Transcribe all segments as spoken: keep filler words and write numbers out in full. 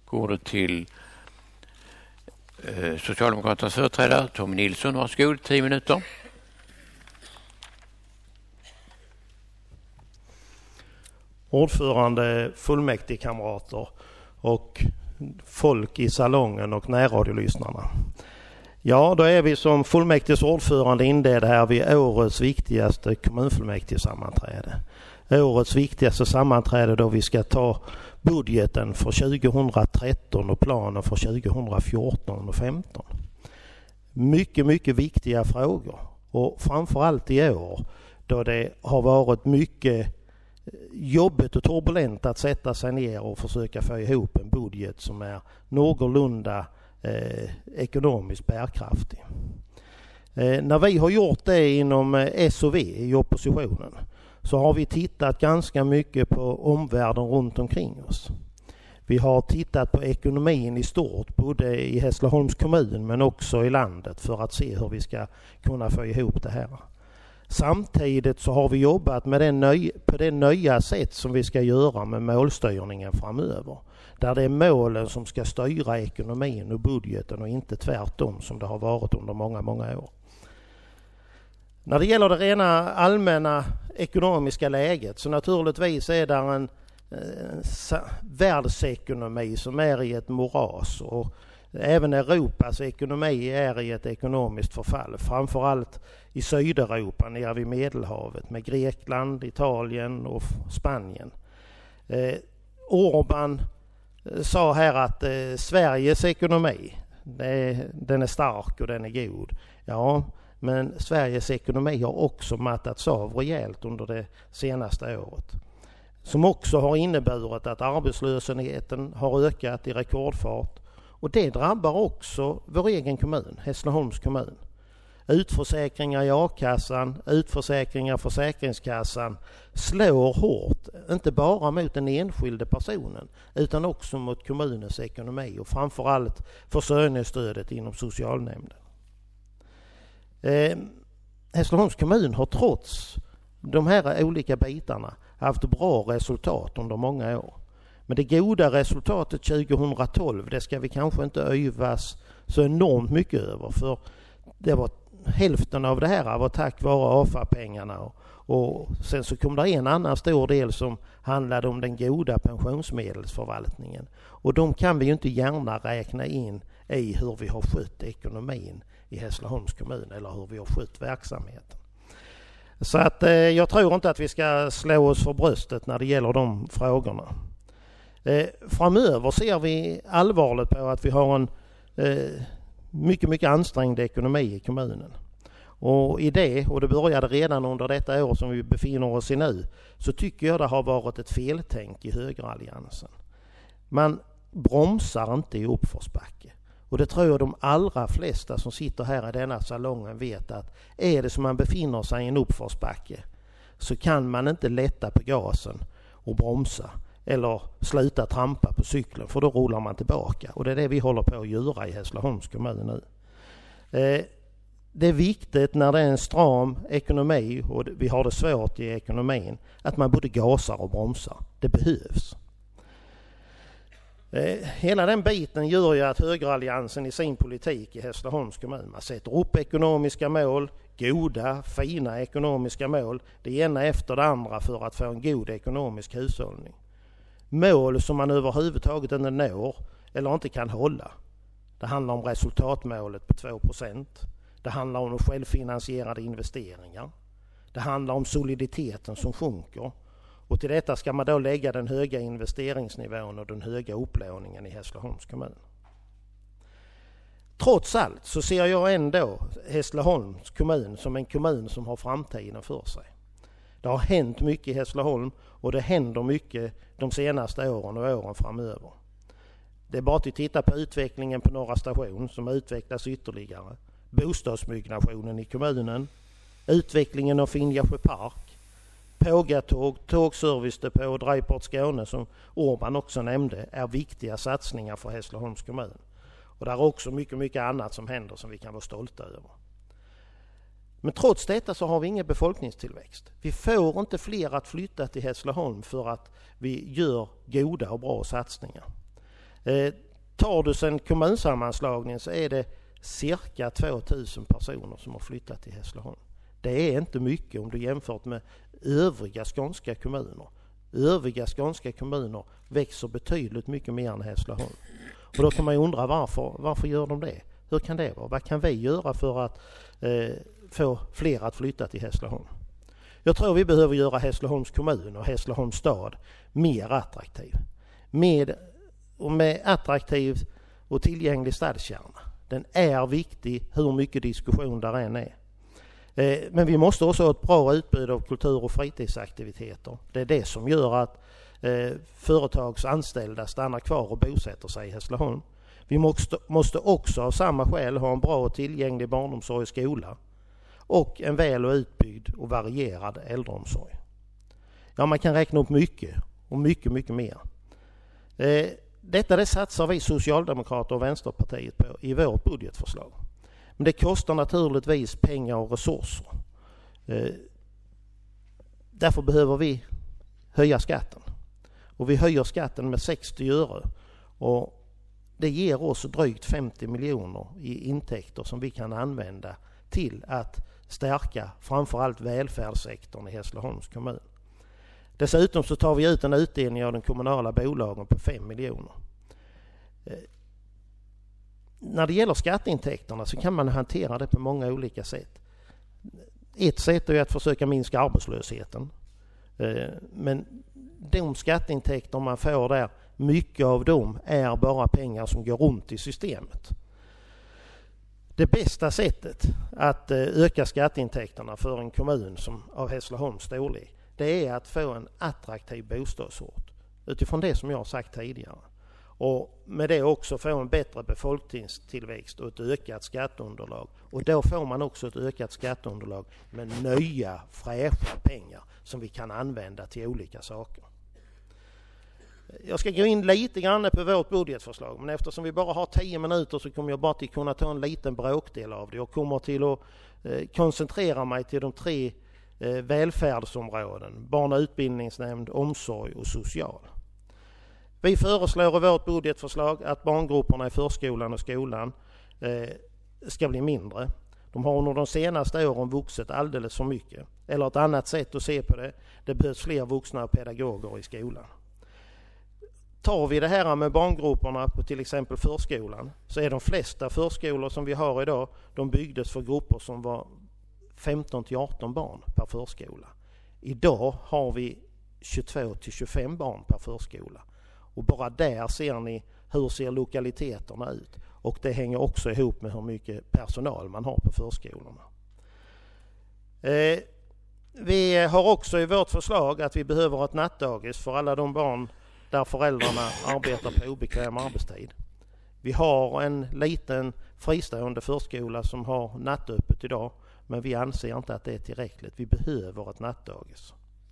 går det till eh, Socialdemokraternas företrädare Tommy Nilsson. Varsågod, tio minuter. Ordförande, fullmäktigekamrater och folk i salongen och närradiolyssnarna. Ja, då är vi som fullmäktiges ordförande inledde här vid årets viktigaste kommunfullmäktigesammanträde. Årets viktigaste sammanträde då vi ska ta budgeten för tjugohundratretton och planen för tjugofjorton och femton. Mycket, mycket viktiga frågor. Och framförallt i år då det har varit mycket jobbigt och turbulent att sätta sig ner och försöka få ihop en budget som är någorlunda eh, ekonomiskt bärkraftig. Eh, när vi har gjort det inom S och V i oppositionen så har vi tittat ganska mycket på omvärlden runt omkring oss. Vi har tittat på ekonomin i stort, både i Hässleholms kommun men också i landet, för att se hur vi ska kunna få ihop det här. Samtidigt så har vi jobbat med det nöj, på det nya sätt som vi ska göra med målstyrningen framöver. Där det är målen som ska styra ekonomin och budgeten och inte tvärtom som det har varit under många, många år. När det gäller det rena allmänna ekonomiska läget så naturligtvis är det en eh, världsekonomi som är i ett moras, och även Europas ekonomi är i ett ekonomiskt förfall. Framförallt i Sydeuropa nere vid Medelhavet med Grekland, Italien och Spanien. Eh, Orban sa här att eh, Sveriges ekonomi det, den är stark och den är god. Ja, men Sveriges ekonomi har också mattats av rejält under det senaste året. Som också har inneburit att arbetslösheten har ökat i rekordfart. Och det drabbar också vår egen kommun, Hässleholms kommun. Utförsäkringar i a-kassan, utförsäkringar i Försäkringskassan slår hårt, inte bara mot den enskilde personen utan också mot kommunens ekonomi och framförallt försörjningsstödet inom socialnämnden. Eh, Hässleholms kommun har trots de här olika bitarna haft bra resultat under många år. Men det goda resultatet tjugotolv, det ska vi kanske inte övas så enormt mycket över, för det var hälften av det här var tack vare A F A-pengarna, och, och sen så kom det en annan stor del som handlade om den goda pensionsmedelsförvaltningen, och de kan vi ju inte gärna räkna in i hur vi har skött ekonomin i Hässleholms kommun eller hur vi har skött verksamheten. Så att eh, jag tror inte att vi ska slå oss för bröstet när det gäller de frågorna. Eh, framöver ser vi allvarligt på att vi har en eh, mycket, mycket ansträngd ekonomi i kommunen. Och i det, och det började redan under detta år som vi befinner oss i nu, så tycker jag det har varit ett feltänk i högeralliansen. Man bromsar inte i uppförsbacke. Och det tror jag de allra flesta som sitter här i denna salongen vet, att är det som man befinner sig i en uppförsbacke så kan man inte lätta på gasen och bromsa eller sluta trampa på cykeln, för då rullar man tillbaka. Och det är det vi håller på att göra i Hässleholms kommun nu. Eh, det är viktigt när det är en stram ekonomi och vi har det svårt i ekonomin att man både gasar och bromsar. Det behövs. Eh, hela den biten gör ju att högeralliansen i sin politik i Hässleholms kommun, man sätter upp ekonomiska mål, goda, fina ekonomiska mål, det ena efter det andra för att få en god ekonomisk hushållning. Mål som man överhuvudtaget inte når eller inte kan hålla. Det handlar om resultatmålet på två procent. Det handlar om självfinansierade investeringar. Det handlar om soliditeten som sjunker. Och till detta ska man då lägga den höga investeringsnivån och den höga upplåningen i Hässleholms kommun. Trots allt så ser jag ändå Hässleholms kommun som en kommun som har framtiden för sig. Det har hänt mycket i Hässleholm och det händer mycket de senaste åren och åren framöver. Det är bara att titta på utvecklingen på Norra station som utvecklas ytterligare. Bostadsbyggnationen i kommunen, utvecklingen av Finjasjö park, Pågatåg, tågservicedepå och Drejport Skåne som Orban också nämnde är viktiga satsningar för Hässleholms kommun. Och där är också mycket, mycket annat som händer som vi kan vara stolta över. Men trots detta så har vi ingen befolkningstillväxt. Vi får inte fler att flytta till Hässleholm för att vi gör goda och bra satsningar. Eh, tar du sen kommunsammanslagningen så är det cirka två tusen personer som har flyttat till Hässleholm. Det är inte mycket om du jämfört med övriga skånska kommuner. Övriga skånska kommuner växer betydligt mycket mer än Hässleholm. Och då kan man ju undra varför, varför gör de det? Hur kan det vara? Vad kan vi göra för att eh, få fler att flytta till Hässleholm? Jag tror vi behöver göra Hässleholms kommun och Hässleholms stad mer attraktiv. Med, och med attraktiv och tillgänglig stadskärna. Den är viktig hur mycket diskussion där än är. Eh, men vi måste också ha ett bra utbud av kultur- och fritidsaktiviteter. Det är det som gör att eh, företags anställda stannar kvar och bosätter sig i Hässleholm. Vi måste, måste också av samma skäl ha en bra och tillgänglig barnomsorg och skola. Och en väl och utbyggd och varierad äldreomsorg. Ja, man kan räkna upp mycket och mycket, mycket mer. Eh, detta det satsar vi Socialdemokrater och Vänsterpartiet på i vårt budgetförslag. Men det kostar naturligtvis pengar och resurser. Eh, därför behöver vi höja skatten. Och vi höjer skatten med sextio öre. Och det ger oss drygt femtio miljoner i intäkter som vi kan använda till att stärka framförallt välfärdssektorn i Hässleholms kommun. Dessutom så tar vi ut en utdelning av den kommunala bolagen på fem miljoner. Eh, när det gäller skatteintäkterna så kan man hantera det på många olika sätt. Ett sätt är att försöka minska arbetslösheten. Eh, men de skatteintäkter man får där, mycket av dem är bara pengar som går runt i systemet. Det bästa sättet att öka skatteintäkterna för en kommun som av Hässleholms storlek, det är att få en attraktiv bostadsort utifrån det som jag har sagt tidigare. Och med det också få en bättre befolkningstillväxt och ett ökat skatteunderlag. Och då får man också ett ökat skatteunderlag med nya fräscha pengar som vi kan använda till olika saker. Jag ska gå in lite grann på vårt budgetförslag, men eftersom vi bara har tio minuter så kommer jag bara till kunna ta en liten bråkdel av det. Jag kommer till att eh, koncentrera mig till de tre eh, välfärdsområden: barn- och utbildningsnämnd, omsorg och social. Vi föreslår i vårt budgetförslag att barngrupperna i förskolan och skolan eh, ska bli mindre. De har under de senaste åren vuxit alldeles för mycket. Eller ett annat sätt att se på det, det behövs fler vuxna och pedagoger i skolan. Tar vi det här med barngrupperna på till exempel förskolan, så är de flesta förskolor som vi har idag, de byggdes för grupper som var femton till arton barn per förskola. Idag har vi tjugotvå till tjugofem barn per förskola. Och bara där ser ni hur ser lokaliteterna ut. Och det hänger också ihop med hur mycket personal man har på förskolorna. Eh, vi har också i vårt förslag att vi behöver ett nattdagis för alla de barn där föräldrarna arbetar på obekväm arbetstid. Vi har en liten fristående förskola som har nattöppet idag, men vi anser inte att det är tillräckligt. Vi behöver ett nattdagis.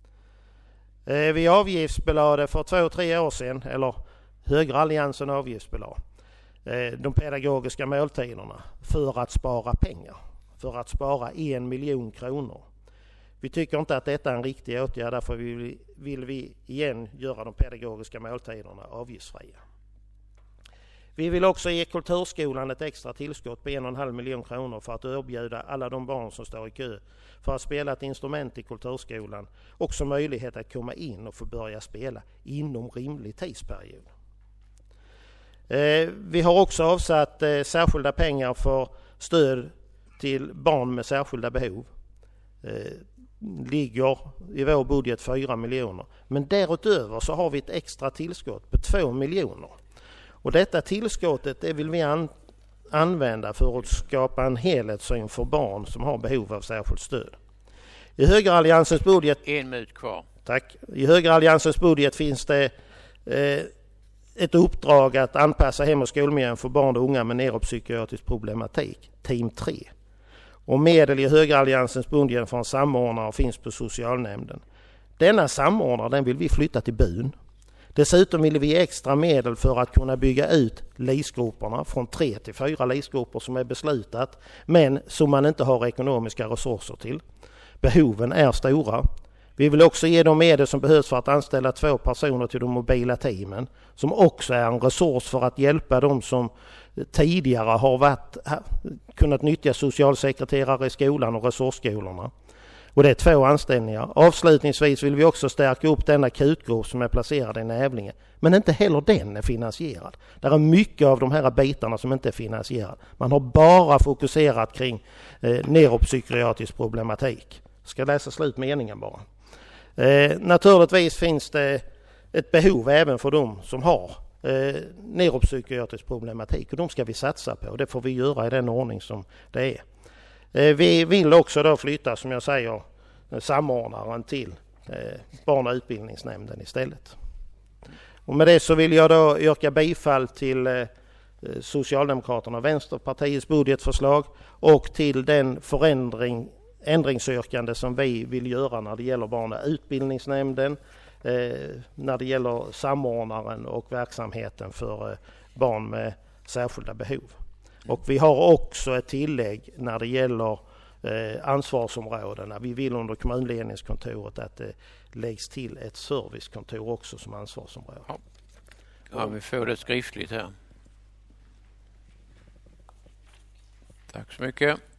Eh, vi avgiftsbelade för två, tre år sedan, eller högeralliansen avgiftsbelade, eh, de pedagogiska måltiderna för att spara pengar. För att spara en miljon kronor. Vi tycker inte att detta är en riktig åtgärd, därför vill, vill vi igen göra de pedagogiska måltiderna avgiftsfria. Vi vill också ge kulturskolan ett extra tillskott på en och en halv miljon kronor för att erbjuda alla de barn som står i kö för att spela ett instrument i kulturskolan också möjlighet att komma in och få börja spela inom rimlig tidsperiod. Eh, vi har också avsatt eh, särskilda pengar för stöd till barn med särskilda behov. Eh, ligger i vår budget fyra miljoner. Men därutöver så har vi ett extra tillskott på två miljoner. Och detta tillskottet det vill vi an- använda för att skapa en helhetssyn för barn som har behov av särskilt stöd. I högeralliansens budget... En minut kvar. Tack. I högeralliansens budget finns det eh, ett uppdrag att anpassa hem- och skolmiljön för barn och unga med neuropsykiatrisk problematik, team tre. Och medel i högeralliansens budget för en samordnare finns på socialnämnden. Denna samordnare den vill vi flytta till byn. Dessutom vill vi ge extra medel för att kunna bygga ut LIS-grupperna från tre till fyra LIS-grupper som är beslutat, men som man inte har ekonomiska resurser till. Behoven är stora. Vi vill också ge de medel som behövs för att anställa två personer till de mobila teamen, som också är en resurs för att hjälpa de som tidigare har varit, kunnat nyttja socialsekreterare i skolan och resursskolorna. Och det är två anställningar. Avslutningsvis vill vi också stärka upp den akutgrupp som är placerad i Nävlinge. Men inte heller den är finansierad. Det är mycket av de här bitarna som inte är finansierad. Man har bara fokuserat kring eh, neuropsykiatrisk problematik. Ska läsa slut meningen bara. Eh, naturligtvis finns det ett behov även för de som har eh, neuropsykiatrisk problematik. Och de ska vi satsa på. Det får vi göra i den ordning som det är. Vi vill också då flytta, som jag säger, samordnaren till barn- och utbildningsnämnden istället. Och med det så vill jag då yrka bifall till Socialdemokraterna och Vänsterpartiets budgetförslag och till den förändring, ändringsyrkande som vi vill göra när det gäller barn- och utbildningsnämnden, när det gäller samordnaren och verksamheten för barn med särskilda behov. Och vi har också ett tillägg när det gäller eh, ansvarsområdena. Vi vill under kommunledningskontoret att det läggs till ett servicekontor också som ansvarsområde. Ja, ja vi får det skriftligt här. Tack så mycket.